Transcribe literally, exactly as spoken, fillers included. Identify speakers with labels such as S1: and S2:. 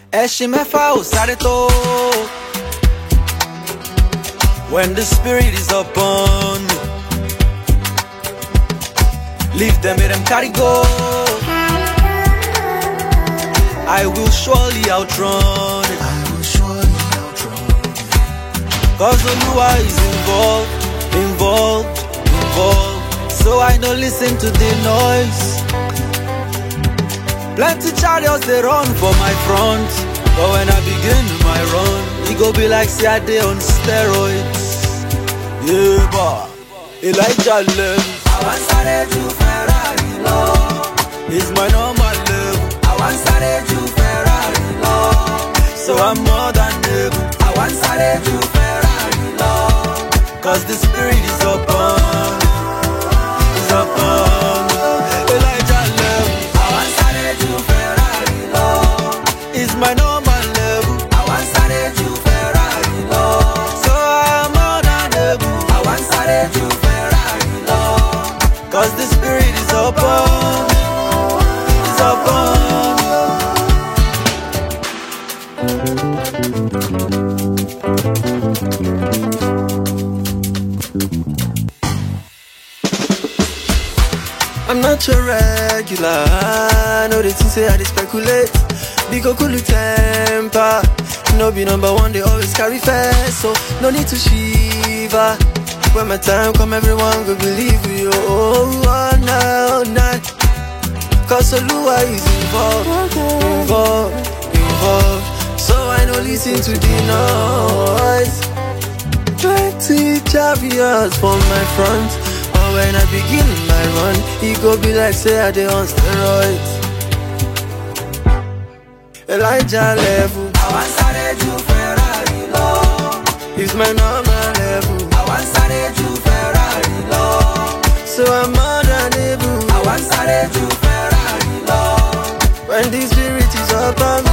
S1: Eshimefa Osareto. When the spirit is upon me, leave them, let them carry go. I will surely outrun it.
S2: I will surely outrun it.
S1: Cause Oluwa is involved, involved, involved. So I don't listen to the noise. Plenty chariots they run for my front, but when I begin my run, it go be like say I dey on steroids. Yeah, bah. Elijah level.
S2: I want sare ju Ferrari lọ.
S1: It's my normal level.
S2: I want sare ju Ferrari lọ.
S1: So I'm more than able.
S2: I want sare ju Ferrari lọ.
S1: Cause the spirit is upon, is upon. Elijah level.
S2: I want sare ju Ferrari lọ.
S1: It's my normal level.
S2: I want sare ju Ferrari lọ.
S1: So I'm more than able.
S2: I want sare ju Ferrari lọ.
S1: Cause the spirit is upon, is upon.
S3: I'm not your regular. I know they think say I dey speculate. Big Okulu temper. No be number one, they always carry first. So no need to shiver. When my time come, everyone go believe you. Oh, oh, no, no. Cause Oluwa is involved, involved, involved. So I no listen to the noise. Plenty chariots from my front, but when I begin my run, it go be like say I dey on steroids. Elijah level.
S2: I want sare ju Ferrari lọ.
S3: It's my normal level.
S2: I want sare ju Ferrari lọ.
S3: So I'm more than able.
S2: I want sare ju Ferrari lọ.
S3: When the spirit is upon me,